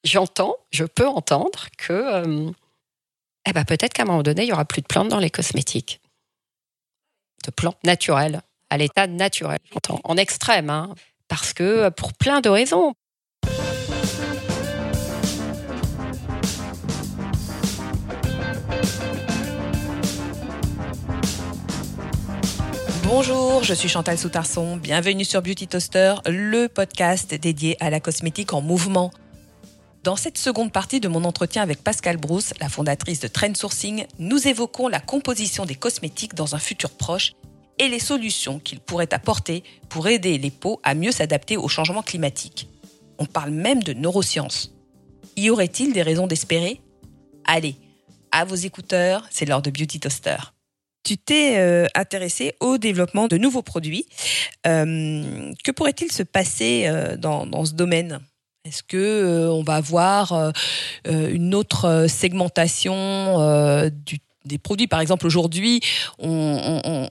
je peux entendre que peut-être qu'à un moment donné, il n'y aura plus de plantes dans les cosmétiques. De plantes naturelles, à l'état naturel, j'entends, en extrême, hein, parce que pour plein de raisons. Bonjour, je suis Chantal Soutarson. Bienvenue sur Beauty Toaster, le podcast dédié à la cosmétique en mouvement. Dans cette seconde partie de mon entretien avec Pascale Brousse, la fondatrice de Trend Sourcing, nous évoquons la composition des cosmétiques dans un futur proche et les solutions qu'ils pourraient apporter pour aider les peaux à mieux s'adapter au changement climatique. On parle même de neurosciences. Y aurait-il des raisons d'espérer ? Allez, à vos écouteurs, c'est l'heure de Beauty Toaster. Tu t'es intéressé au développement de nouveaux produits. Que pourrait-il se passer dans ce domaine ? Est-ce que on va avoir une autre segmentation des produits ? Par exemple, aujourd'hui, on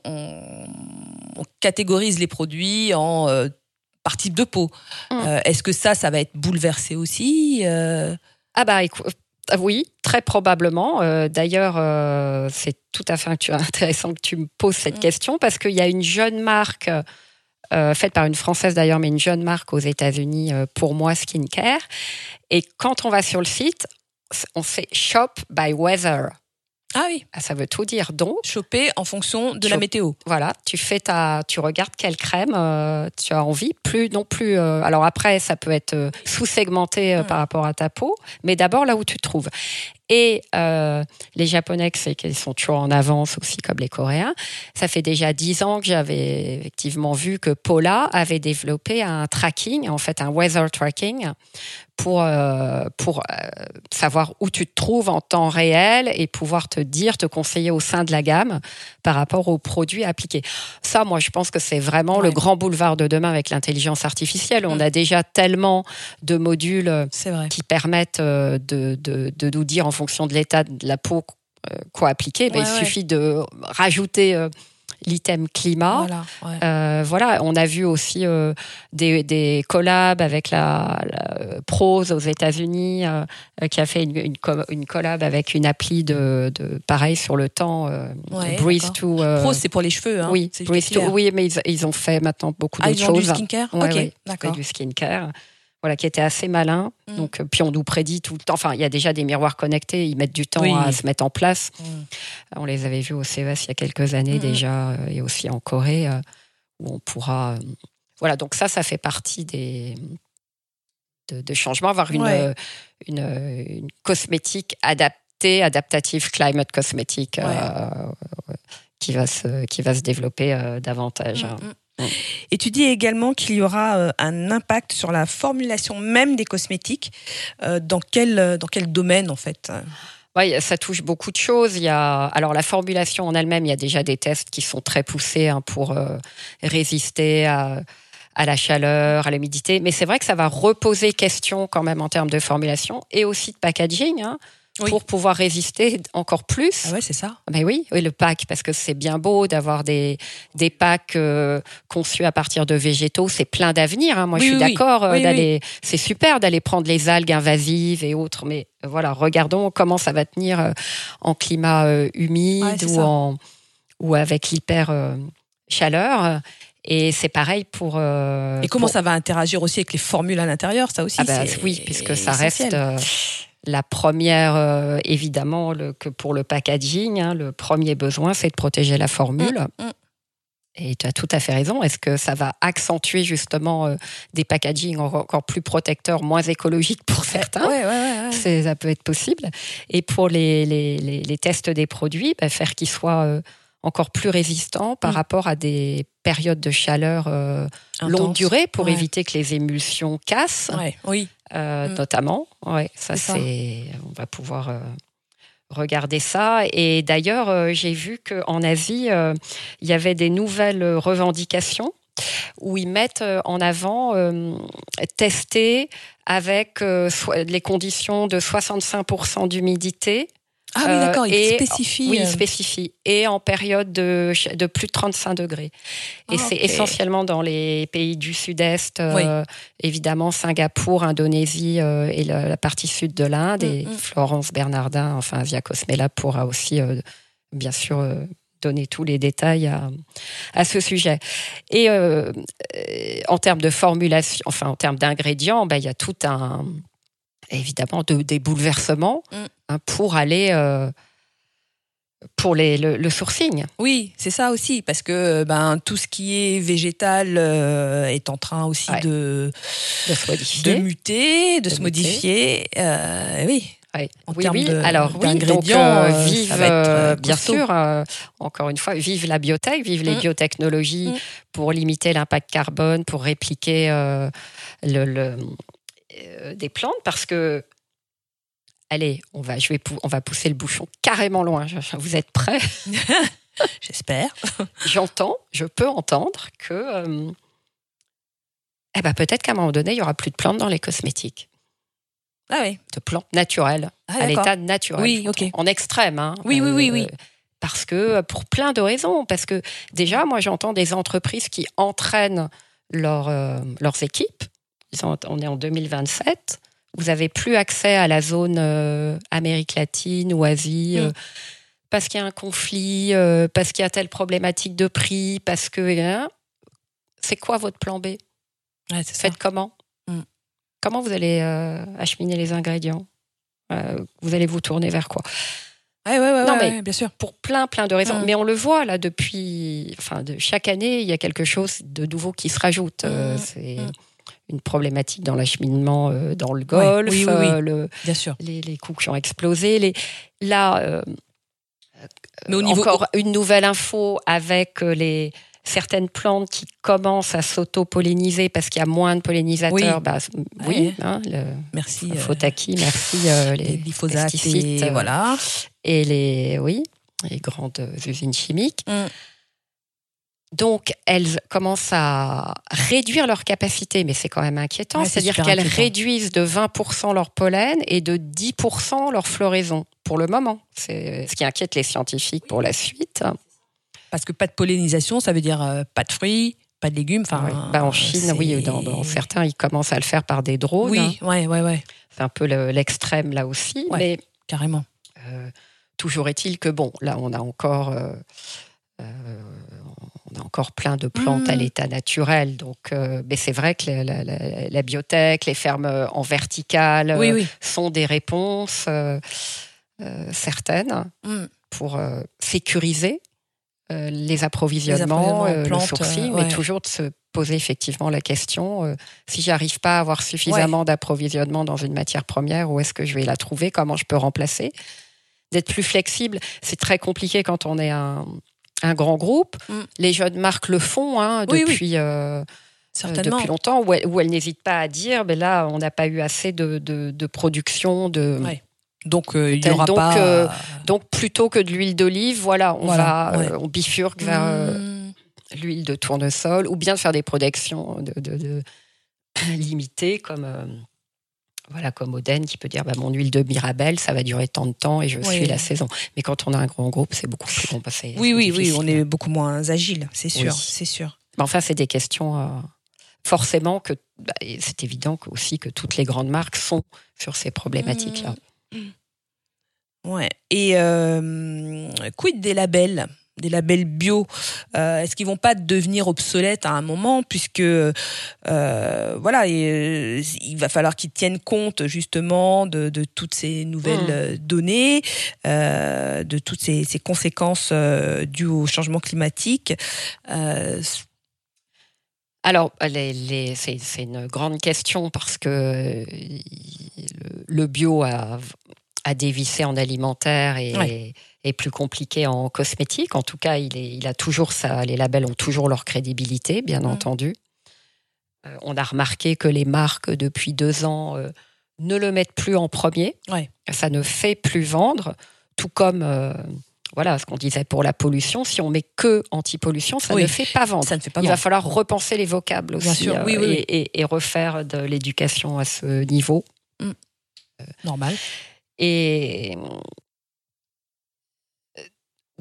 catégorise les produits en par type de peau. Est-ce que ça va être bouleversé aussi ? Écoute, oui, très probablement. D'ailleurs, c'est tout à fait intéressant que tu me poses cette question parce qu'il y a une jeune marque faite par une Française d'ailleurs, mais une jeune marque aux États-Unis, pour moi, skincare. Et quand on va sur le site, on fait Shop by Weather. Ah oui. Ça veut tout dire. Donc, choper en fonction de la météo. Voilà, tu regardes quelle crème tu as envie. Plus non plus. Alors après, ça peut être sous-segmenté par rapport à ta peau, mais d'abord là où tu te trouves. Et les Japonais, ils sont toujours en avance aussi, comme les Coréens. Ça fait déjà 10 ans que j'avais effectivement vu que Paula avait développé un tracking, en fait un weather tracking, pour savoir où tu te trouves en temps réel et pouvoir te conseiller au sein de la gamme par rapport aux produits appliqués. Ça, moi, je pense que c'est vraiment le grand boulevard de demain avec l'intelligence artificielle. On a déjà tellement de modules qui permettent de nous dire en fonction de l'état de la peau quoi appliquer. Il suffit de rajouter l'item climat. Voilà, on a vu aussi des collabs avec la Prose aux États-Unis qui a fait une collab avec une appli de pareil sur le temps. Breeze to. Prose, c'est pour les cheveux. Hein, oui, Breeze to. Oui, mais ils ont fait maintenant beaucoup d'autres choses. Du skincare. D'accord. Du skincare. Voilà, qui était assez malin. Donc, puis on nous prédit tout le temps. Enfin, il y a déjà des miroirs connectés, ils mettent du temps à se mettre en place. On les avait vus au CES il y a quelques années déjà, et aussi en Corée, où on pourra. Voilà, donc ça fait partie de changements. Avoir une cosmétique adaptative climate cosmétique qui va se développer davantage. Et tu dis également qu'il y aura un impact sur la formulation même des cosmétiques. Dans quel domaine, en fait ? Oui, ça touche beaucoup de choses. Alors la formulation en elle-même, il y a déjà des tests qui sont très poussés pour résister à la chaleur, à l'humidité. Mais c'est vrai que ça va reposer question quand même en termes de formulation et aussi de packaging. Pour pouvoir résister encore plus. Ah ouais, c'est ça. Ben oui, le pack, parce que c'est bien beau d'avoir des packs conçus à partir de végétaux, c'est plein d'avenir. Moi, je suis d'accord d'aller. C'est super d'aller prendre les algues invasives et autres, mais voilà, regardons comment ça va tenir en climat humide ou avec l'hyper chaleur. Et c'est pareil pour. Et comment ça va interagir aussi avec les formules à l'intérieur, ça aussi. Oui, puisque ça reste. La première, évidemment, que pour le packaging, le premier besoin, c'est de protéger la formule. Et tu as tout à fait raison. Est-ce que ça va accentuer justement des packagings encore plus protecteurs, moins écologiques pour certains ? Ça peut être possible. Et pour les tests des produits, faire qu'ils soient encore plus résistants par rapport à des périodes de chaleur longue durée pour éviter que les émulsions cassent. Notamment. On va pouvoir regarder ça. Et d'ailleurs, j'ai vu qu'en Asie, il y avait des nouvelles revendications où ils mettent en avant tester avec les conditions de 65% d'humidité Ah oui, d'accord, il spécifie. Oui, il spécifie. Et en période de plus de 35 degrés. Et c'est essentiellement dans les pays du Sud-Est, évidemment Singapour, Indonésie et la partie sud de l'Inde. Et Florence Bernardin, enfin Asia Cosmela, pourra aussi, bien sûr, donner tous les détails à ce sujet. Et en termes de formulation, enfin en termes d'ingrédients, il y a tout évidemment des bouleversements pour aller pour le sourcing. Oui, c'est ça aussi, parce que tout ce qui est végétal est en train aussi de se modifier, de muter, de se modifier. Oui. En termes d'ingrédients, vive bien sûr. Encore une fois, vive la biotech, vive les biotechnologies pour limiter l'impact carbone, pour répliquer des plantes, parce que allez, on va pousser le bouchon carrément loin. Vous êtes prêts? J'espère. Je peux entendre que peut-être qu'à un moment donné, il y aura plus de plantes dans les cosmétiques. Ah oui. De plantes naturelles, à l'état naturel. Oui, ok. En extrême, hein. Oui. Parce que, pour plein de raisons. Parce que, déjà, moi, j'entends des entreprises qui entraînent leurs équipes. On est en 2027. Vous n'avez plus accès à la zone Amérique latine ou Asie parce qu'il y a un conflit, parce qu'il y a telle problématique de prix, parce que... c'est quoi votre plan B? Faites comment? Comment vous allez acheminer les ingrédients? Vous allez vous tourner vers quoi? Mais bien sûr. Pour plein de raisons. Mais on le voit là depuis... chaque année, il y a quelque chose de nouveau qui se rajoute. C'est... une problématique dans l'acheminement dans le Golfe, bien sûr. Les coûts qui ont explosé. Mais au niveau... encore une nouvelle info avec certaines plantes qui commencent à s'auto-polliniser parce qu'il y a moins de pollinisateurs. Merci. Fotaki, merci. Les glyphosates et les grandes usines chimiques. Donc, elles commencent à réduire leur capacité, mais c'est quand même inquiétant. C'est-à-dire qu'elles réduisent de 20% leur pollen et de 10% leur floraison, pour le moment. C'est ce qui inquiète les scientifiques pour la suite. Parce que pas de pollinisation, ça veut dire pas de fruits, pas de légumes. En Chine, dans certains, ils commencent à le faire par des drones. Oui. C'est un peu l'extrême, là aussi. Mais carrément. Toujours est-il que, là, on a encore... plein de plantes à l'état naturel. Donc, mais c'est vrai que la biotech, les fermes en verticale sont des réponses certaines pour sécuriser les approvisionnements, le sourcing, mais toujours de se poser effectivement la question, si j'arrive pas à avoir suffisamment d'approvisionnement dans une matière première, où est-ce que je vais la trouver? Comment je peux remplacer? D'être plus flexible, c'est très compliqué quand on est un grand groupe. Les jeunes marques le font depuis longtemps, où elles n'hésitent pas à dire là, on n'a pas eu assez de production. Donc, il n'y aura pas... donc, plutôt que de l'huile d'olive, on bifurque vers l'huile de tournesol, ou bien de faire des productions limitées, comme Oden qui peut dire mon huile de Mirabelle, ça va durer tant de temps et je suis la saison. Mais quand on a un grand groupe, c'est beaucoup plus compliqué. Oui, on est beaucoup moins agile, c'est sûr. Mais enfin, c'est des questions forcément que c'est évident aussi que toutes les grandes marques sont sur ces problématiques-là. Ouais. Et quid des labels bio, est-ce qu'ils vont pas devenir obsolètes à un moment, puisque il va falloir qu'ils tiennent compte justement de toutes ces nouvelles données, de toutes ces conséquences dues au changement climatique. Alors, c'est une grande question, parce que le bio a dévissé en alimentaire et est plus compliqué en cosmétique. En tout cas, il a toujours ça. Les labels ont toujours leur crédibilité, bien entendu. On a remarqué que les marques, depuis 2 ans, ne le mettent plus en premier. Ça ne fait plus vendre. Tout comme, ce qu'on disait pour la pollution. Si on met que anti-pollution, ça ne fait pas vendre. Il va falloir repenser les vocables aussi. Bien sûr, et refaire de l'éducation à ce niveau. Normal. Et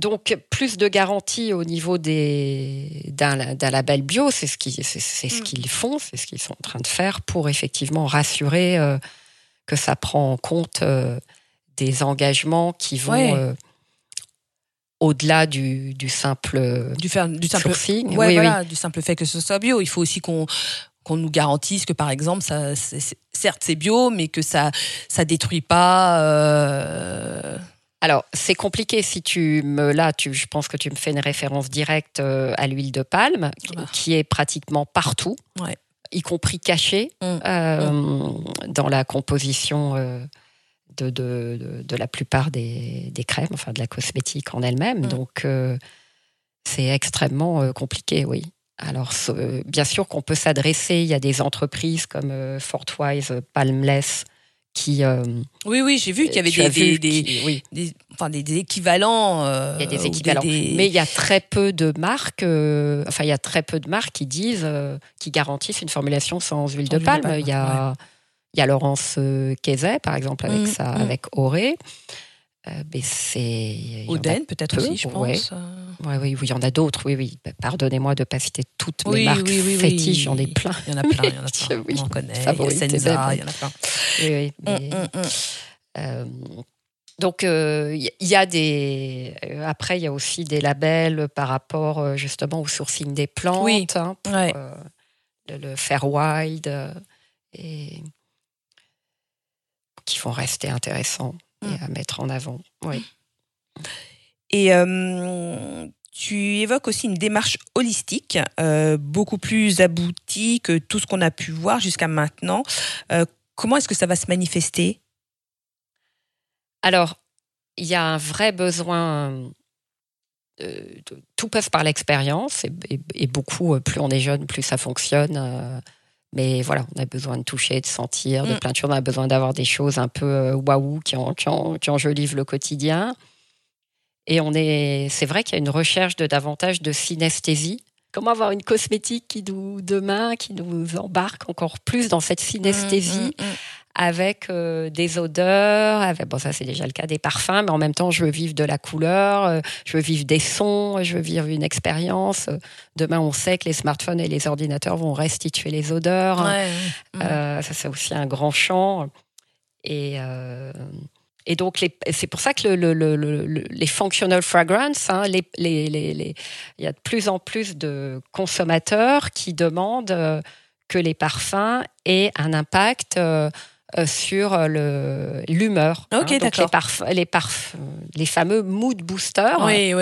Donc, plus de garanties au niveau d'un label bio, c'est ce qu'ils font, c'est ce qu'ils sont en train de faire pour effectivement rassurer que ça prend en compte des engagements qui vont au-delà du simple sourcing. Du simple fait que ce soit bio. Il faut aussi qu'on nous garantisse que, par exemple, certes c'est bio, mais que ça détruit pas. Alors, c'est compliqué si je pense que tu me fais une référence directe à l'huile de palme, qui est pratiquement partout, y compris cachée dans la composition de la plupart des crèmes, enfin de la cosmétique en elle-même. Donc, c'est extrêmement compliqué, oui. Alors, bien sûr qu'on peut s'adresser, il y a des entreprises comme Fortwise, Palmless, qui oui, j'ai vu qu'il y avait des équivalents. Il y a des équivalents, mais il y a très peu de marques. Il y a très peu de marques qui disent, qui garantissent une formulation sans huile de palme. Il y a Laurence Kézet, par exemple, avec Auré. Mais c'est Oden peut-être aussi, je pense. Oui, il y en a d'autres. Oui. Pardonnez-moi de ne pas citer toutes mes marques fétiches. J'en ai plein. Il y en a plein. On en connaît. Il y a Senza, il y en a plein. Oui. Donc, il y a des. Après, il y a aussi des labels par rapport justement au sourcing des plantes, pour le Fairwild, et qui vont rester intéressants et à mettre en avant. Oui. Et tu évoques aussi une démarche holistique, beaucoup plus aboutie que tout ce qu'on a pu voir jusqu'à maintenant. Comment est-ce que ça va se manifester ? Alors, il y a un vrai besoin. Tout passe par l'expérience et beaucoup, plus on est jeune, plus ça fonctionne. Mais voilà, on a besoin de toucher, de sentir, de plein de choses. On a besoin d'avoir des choses un peu waouh qui enjolivent le quotidien. Et c'est vrai qu'il y a une recherche de davantage de synesthésie. Comment avoir une cosmétique qui nous embarque encore plus dans cette synesthésie avec des odeurs, ça c'est déjà le cas des parfums, mais en même temps je veux vivre de la couleur, je veux vivre des sons, je veux vivre une expérience. Demain on sait que les smartphones et les ordinateurs vont restituer les odeurs. Ça c'est aussi un grand champ. Et donc c'est pour ça que les functional fragrances, il y a de plus en plus de consommateurs qui demandent que les parfums aient un impact sur l'humeur. Ok, d'accord. Donc les fameux mood boosters. Oui.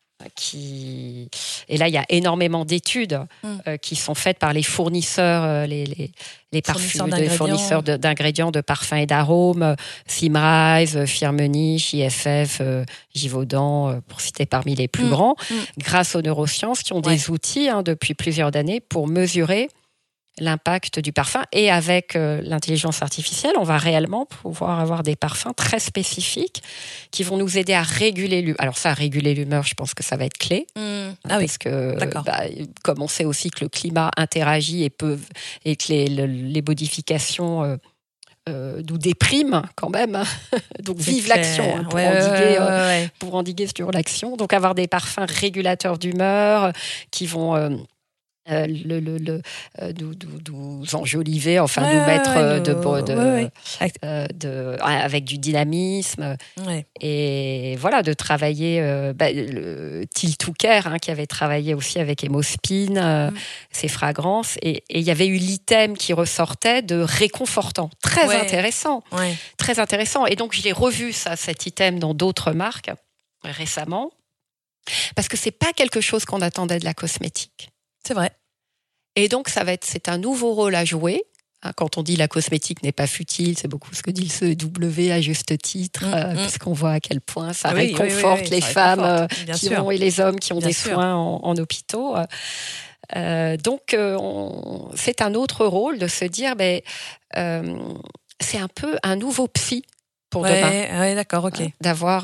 Et là, il y a énormément d'études qui sont faites par les fournisseurs, les fournisseurs d'ingrédients, de parfums et d'arômes, Symrise, Firmenich, IFF, Givaudan, pour citer parmi les plus grands, grâce aux neurosciences qui ont des outils depuis plusieurs années pour mesurer l'impact du parfum. Et avec l'intelligence artificielle, on va réellement pouvoir avoir des parfums très spécifiques qui vont nous aider à réguler l'humeur. Alors ça, réguler l'humeur, je pense que ça va être clé. Parce que, comme on sait aussi que le climat interagit et que les modifications nous dépriment quand même. Donc vive l'action pour endiguer sur l'action. Donc avoir des parfums régulateurs d'humeur qui vont... nous enjoliver, nous mettre avec du dynamisme. Et voilà, de travailler Till Touker, qui avait travaillé aussi avec Emospin, ses fragrances. Et il y avait eu l'item qui ressortait de réconfortant. Très intéressant. Très intéressant. Et donc, je l'ai revu, cet item, dans d'autres marques récemment. Parce que c'est pas quelque chose qu'on attendait de la cosmétique. C'est vrai. Et donc, c'est un nouveau rôle à jouer. Quand on dit la cosmétique n'est pas futile, c'est beaucoup ce que dit le CW à juste titre, puisqu'on voit à quel point ça réconforte les femmes et les hommes qui ont des soins en hôpitaux. Donc, c'est un autre rôle de se dire, c'est un peu un nouveau psy pour demain. Oui, d'accord, ok. D'avoir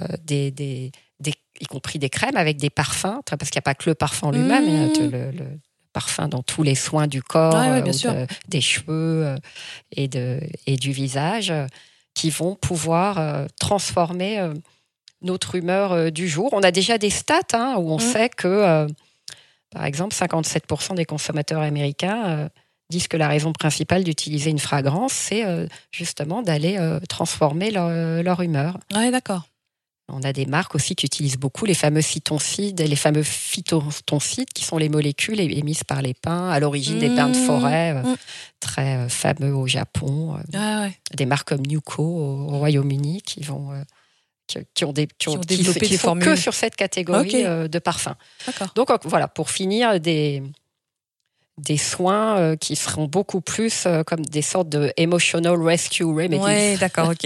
y compris des crèmes avec des parfums, parce qu'il n'y a pas que le parfum lui-même, il y a le parfum dans tous les soins du corps, des cheveux et du visage, qui vont pouvoir transformer notre humeur du jour. On a déjà des stats où on sait que, par exemple, 57% des consommateurs américains disent que la raison principale d'utiliser une fragrance, c'est justement d'aller transformer leur humeur. Ouais, d'accord. On a des marques aussi qui utilisent beaucoup les fameux phytoncides, les fameux phytoncides qui sont les molécules émises par les pins à l'origine des bains de forêt, très fameux au Japon. Des marques comme Nuco au Royaume-Uni qui ont développé des formules que sur cette catégorie de parfums. D'accord. Donc voilà, pour finir, des soins qui seront beaucoup plus comme des sortes de emotional rescue remedies. Oui, d'accord, ok.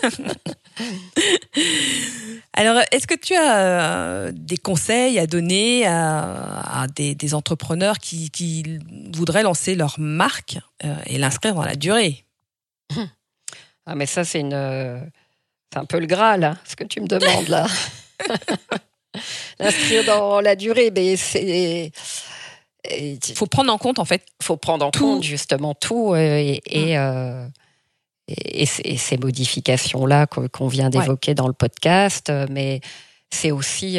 Alors, est-ce que tu as des conseils à donner à des entrepreneurs qui voudraient lancer leur marque et l'inscrire dans la durée? Ah, mais ça, c'est un peu le Graal, hein, ce que tu me demandes là. L'inscrire dans la durée, mais c'est... Il faut prendre en compte, en fait. Il faut prendre en compte justement tout et ces modifications-là qu'on vient d'évoquer dans le podcast. Mais c'est aussi...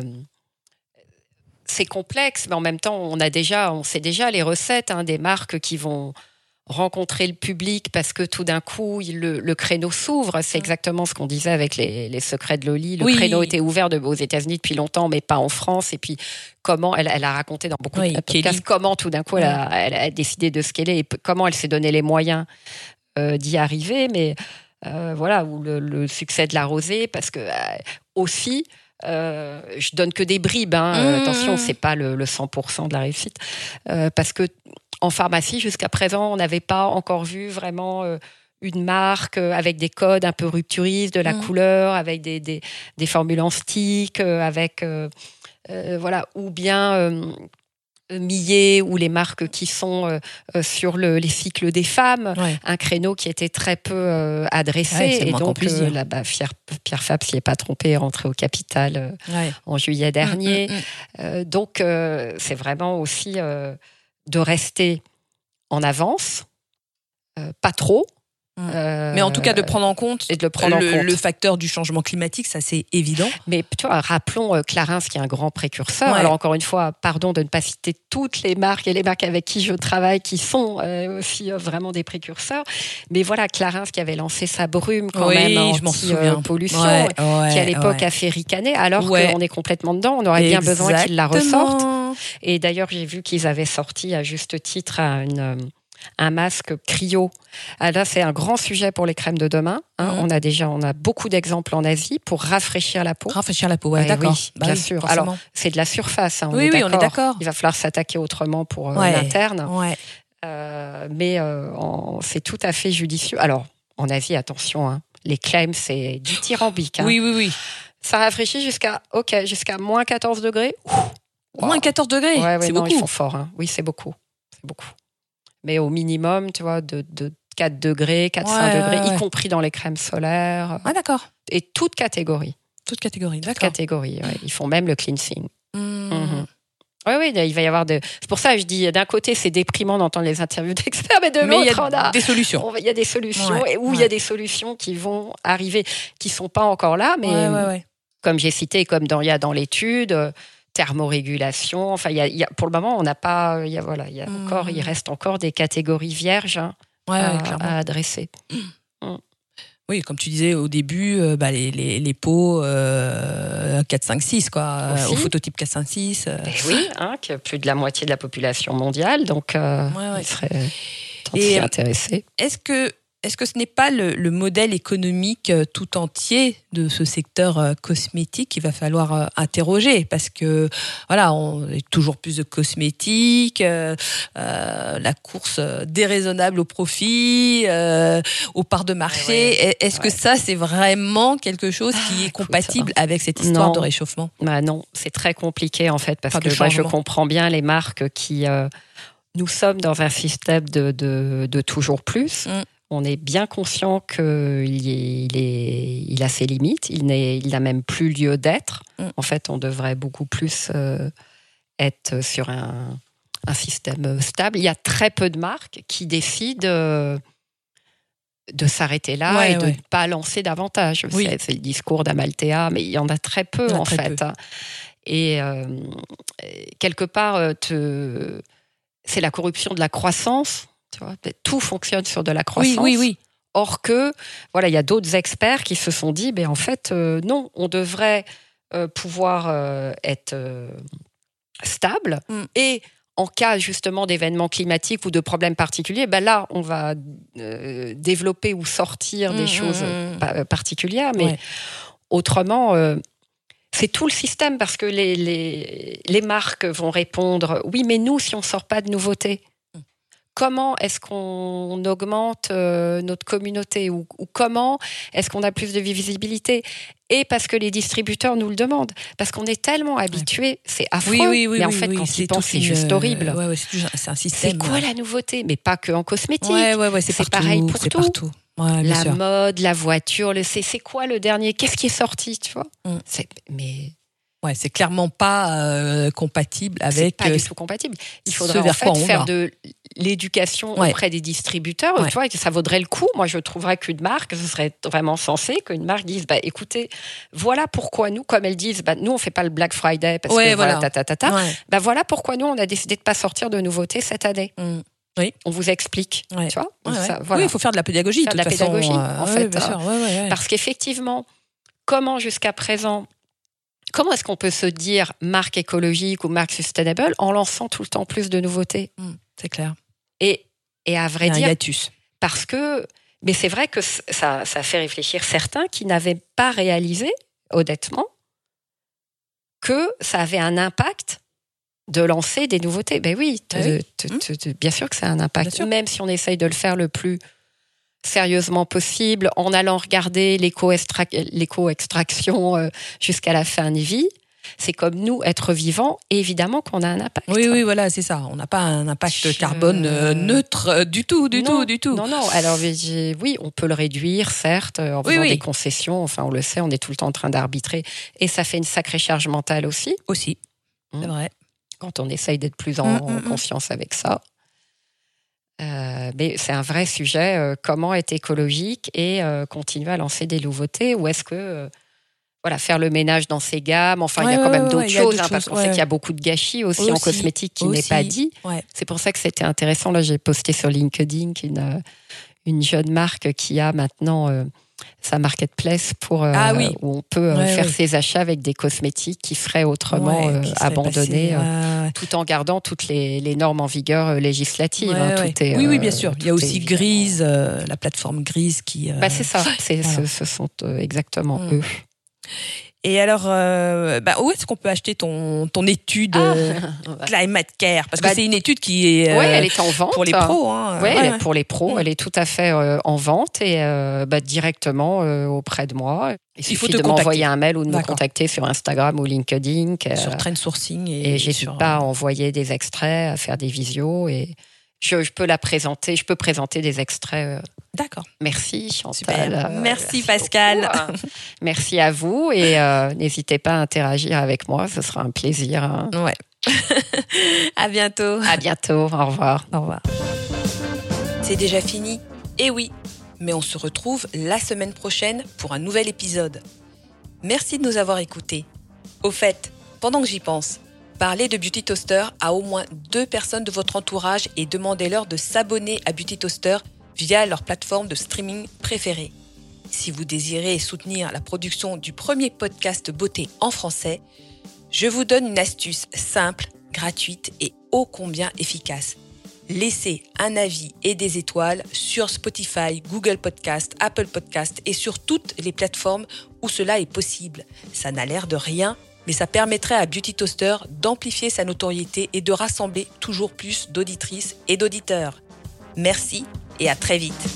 c'est complexe, mais en même temps, on sait déjà les recettes des marques qui vont rencontrer le public parce que tout d'un coup, le créneau s'ouvre. C'est exactement ce qu'on disait avec les secrets de Loli. Le créneau était ouvert aux États-Unis depuis longtemps, mais pas en France. Et puis, comment elle a raconté dans beaucoup de podcasts comment tout d'un coup, elle a décidé de scaler et comment elle s'est donné les moyens d'y arriver. Mais voilà, ou le succès de la rosée, parce que aussi... je donne que des bribes, attention, c'est pas le 100% de la réussite, parce que en pharmacie jusqu'à présent, on n'avait pas encore vu vraiment une marque avec des codes un peu rupturistes, de la couleur, avec des formules en stick, avec voilà, ou bien Millet ou les marques qui sont sur les cycles des femmes, un créneau qui était très peu adressé, et donc Pierre Fabre s'y est pas trompé, est rentré au capital en juillet dernier. Donc c'est vraiment aussi de rester en avance, pas trop. Mais en tout cas, de prendre en compte, le facteur du changement climatique, ça c'est évident. Mais tu vois, rappelons Clarins qui est un grand précurseur. Alors encore une fois, pardon de ne pas citer toutes les marques et les marques avec qui je travaille qui sont aussi vraiment des précurseurs. Mais voilà, Clarins qui avait lancé sa brume quand même anti-pollution, qui à l'époque a fait ricaner, alors qu'on est complètement dedans. On aurait bien besoin qu'ils la ressortent. Et d'ailleurs, j'ai vu qu'ils avaient sorti à juste titre un masque cryo. Là, c'est un grand sujet pour les crèmes de demain. On a beaucoup d'exemples en Asie pour rafraîchir la peau. Rafraîchir la peau, d'accord. Oui, bien sûr. Forcément. Alors, c'est de la surface. On est d'accord. Il va falloir s'attaquer autrement pour l'interne. Mais c'est tout à fait judicieux. Alors, en Asie, attention, les claims, c'est dithyrambique. Oui. Ça rafraîchit jusqu'à moins 14 degrés. Moins 14 degrés, c'est beaucoup. Ils font fort. Oui, c'est beaucoup. Mais au minimum, tu vois, de 4 degrés, 4-5 degrés, y compris dans les crèmes solaires. Ah, d'accord. Et toute catégorie. D'accord. Toute catégorie, Ils font même le cleansing. Oui, il va y avoir c'est pour ça que je dis, d'un côté, c'est déprimant d'entendre les interviews d'experts, mais de l'autre, on a des solutions. Il y a des solutions, il y a des solutions qui vont arriver, qui sont pas encore là, mais comme j'ai cité, comme il y a dans l'étude, thermorégulation. Enfin, pour le moment, on n'a pas. Il reste encore des catégories vierges à adresser. Oui, comme tu disais au début, les pots 4, 5, 6, quoi, au phototype 4, 5, 6. Oui, que plus de la moitié de la population mondiale, donc il serait temps de s'y intéresser. Est-ce que ce n'est pas le modèle économique tout entier de ce secteur cosmétique qu'il va falloir interroger? Parce que, voilà, on a toujours plus de cosmétiques, la course déraisonnable au profit, aux parts de marché. Est-ce que ça, c'est vraiment quelque chose qui est compatible avec cette histoire de réchauffement? Non, c'est très compliqué, en fait, parce que je comprends bien les marques qui... nous sommes dans un système de toujours plus. On est bien conscient qu'il a ses limites. Il n'a même plus lieu d'être. En fait, on devrait beaucoup plus être sur un système stable. Il y a très peu de marques qui décident de s'arrêter là et de ne pas lancer davantage. Oui. C'est le discours d'Amalthea, mais il y en a très peu en fait. Peu. Et quelque part, c'est la corruption de la croissance. Tu vois, tout fonctionne sur de la croissance. Oui. Or que, voilà, il y a d'autres experts qui se sont dit, en fait, non, on devrait pouvoir être stable et en cas justement d'événements climatiques ou de problèmes particuliers, là, on va développer ou sortir des choses particulières. Mais autrement, c'est tout le système parce que les marques vont répondre « Oui, mais nous, si on ne sort pas de nouveautés, comment est-ce qu'on augmente notre communauté ou comment est-ce qu'on a plus de visibilité ?» Et parce que les distributeurs nous le demandent. Parce qu'on est tellement habitués, c'est affreux. Mais en fait, quand ils pensent, c'est juste horrible. C'est un système. C'est quoi la nouveauté ? Mais pas que en cosmétique. C'est partout, pareil pour tout. Partout. La mode, la voiture, c'est quoi le dernier ? Qu'est-ce qui est sorti, tu vois ? C'est clairement pas compatible avec. C'est pas du tout compatible. Il faudrait en fait faire de l'éducation auprès des distributeurs. Tu vois, ça vaudrait le coup. Moi, je trouverais qu'une marque, ce serait vraiment sensé qu'une marque dise, écoutez, voilà pourquoi nous, comme elles disent, nous on fait pas le Black Friday parce que voilà. Voilà pourquoi nous on a décidé de pas sortir de nouveautés cette année. Oui. On vous explique, tu vois. Ça, voilà. Oui, il faut faire de la pédagogie. Faire de la pédagogie, en fait. Bien sûr. Parce qu'effectivement, comment jusqu'à présent, comment est-ce qu'on peut se dire marque écologique ou marque sustainable en lançant tout le temps plus de nouveautés ? C'est clair. Et à vrai dire, hiatus. Parce que, mais c'est vrai que ça fait réfléchir certains qui n'avaient pas réalisé, honnêtement, que ça avait un impact de lancer des nouveautés. Oui, bien sûr que ça a un impact. Même si on essaye de le faire le plus sérieusement possible, en allant regarder l'éco-extraction jusqu'à la fin de vie. C'est comme nous, être vivants, et évidemment qu'on a un impact. Oui, voilà, c'est ça. On n'a pas un impact carbone neutre du tout. Non. Alors, oui, on peut le réduire, certes, en faisant des concessions. Enfin, on le sait, on est tout le temps en train d'arbitrer. Et ça fait une sacrée charge mentale aussi. C'est vrai. Quand on essaye d'être plus en conscience avec ça. Mais c'est un vrai sujet. Comment être écologique et continuer à lancer des nouveautés ? Ou est-ce que faire le ménage dans ses gammes ? Enfin, il y a quand même d'autres choses, parce qu'on sait qu'il y a beaucoup de gâchis aussi en cosmétique qui n'est pas dit. C'est pour ça que c'était intéressant. Là, j'ai posté sur LinkedIn une jeune marque qui a maintenant sa marketplace où on peut faire ses achats avec des cosmétiques qui seraient autrement abandonnés, tout en gardant toutes les normes en vigueur législatives. Oui, bien sûr. Il y a aussi Grise, la plateforme Grise qui... c'est ça, ce sont exactement eux. Et alors, où est-ce qu'on peut acheter ton étude Climate Care ? Parce que c'est une étude qui est elle est en vente pour les pros. Pour les pros, elle est tout à fait en vente et directement auprès de moi. Il suffit de m'envoyer un mail ou de me contacter sur Instagram ou LinkedIn. Sur Trend Sourcing. Et j'hésite pas à envoyer des extraits, à faire des visios et je peux la présenter. Je peux présenter des extraits. D'accord. Merci Chantal. Super. Merci Pascal. Merci à vous et n'hésitez pas à interagir avec moi, ce sera un plaisir. Ouais. À bientôt. À bientôt. Au revoir. Au revoir. C'est déjà fini. Eh oui, mais on se retrouve la semaine prochaine pour un nouvel épisode. Merci de nous avoir écoutés. Au fait, pendant que j'y pense, parlez de Beauty Toaster à au moins 2 personnes de votre entourage et demandez-leur de s'abonner à Beauty Toaster via leur plateforme de streaming préférée. Si vous désirez soutenir la production du premier podcast beauté en français, je vous donne une astuce simple, gratuite et ô combien efficace. Laissez un avis et des étoiles sur Spotify, Google Podcast, Apple Podcast et sur toutes les plateformes où cela est possible. Ça n'a l'air de rien, mais ça permettrait à Beauty Toaster d'amplifier sa notoriété et de rassembler toujours plus d'auditrices et d'auditeurs. Merci et à très vite.